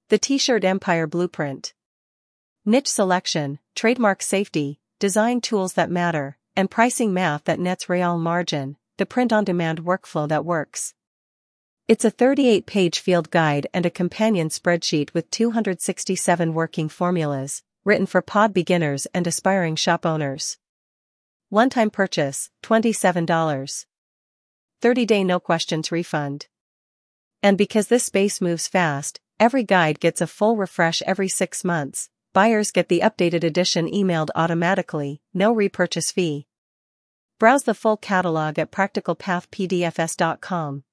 The T-shirt Empire Blueprint. Niche selection, trademark safety, design tools that matter, and pricing math that nets real margin, the print-on-demand workflow that works. It's a 38-page field guide and a companion spreadsheet with 267 working formulas, written for pod beginners and aspiring shop owners. One-time purchase, $27. 30-day no questions refund. And because this space moves fast, every guide gets a full refresh every 6 months. Buyers get the updated edition emailed automatically, no repurchase fee. Browse the full catalog at practicalpathpdfs.com.